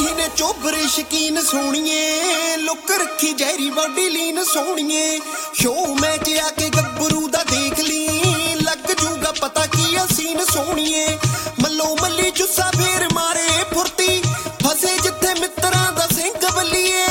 ने चोबरे शकीन सोनिए लुक रखी जहरी बॉडी लीन सोनिए शो मैच आके गब्बरू दा देख ली लग जूगा पता की सीन सोनिए मल्लो मल्ली जुस्सा फेर मारे फुर्ती फसे जिथे मित्रा दा सिंह बल्लीए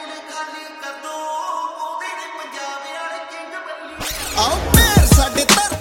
आओ पैर साडे तर